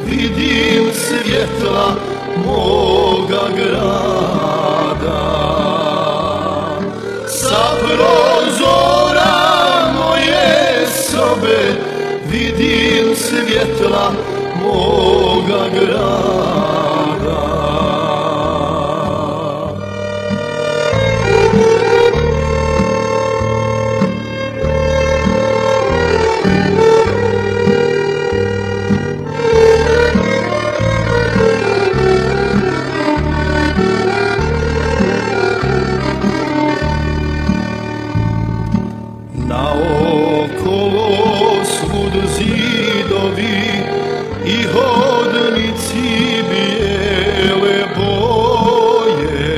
vidim svjetla moga grada. Sa prozora moje sobe vidim svjetla moga grada. Naokolo svud zidovi i hodnici bijele boje,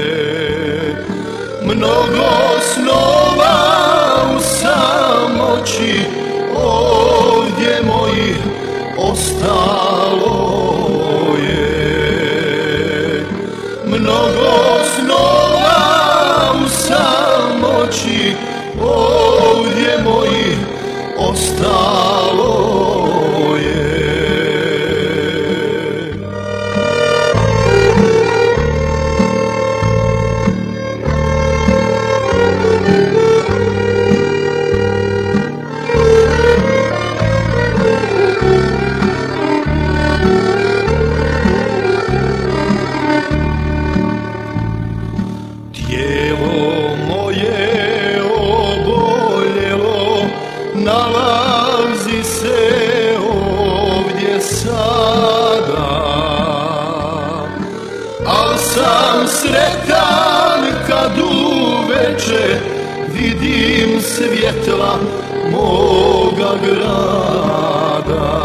mnogo snova u samoći ovdje mojih ostalo je. Mnogo snova u samoći ovdje mojih ostalo je. Tijelo moje oboljelo nalazi se ovdje sada, al sam sretan kad uveče vidim svjetla moga grada.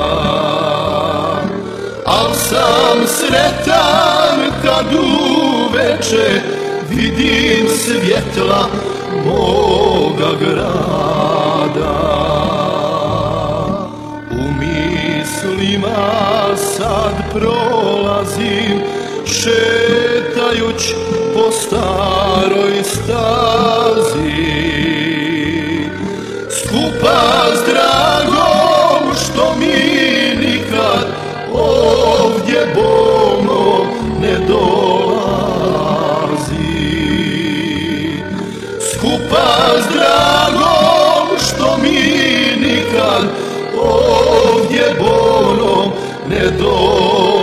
Al sam sretan kad uveče vidim svjetla moga grada. U mislima sad prolazim šetajuć po staroj stazi, skupa s dragom što mi nikad ovdje bolno ne dolazi. Skupa s dragom što mi nikad ovdje bolno ne dolazi.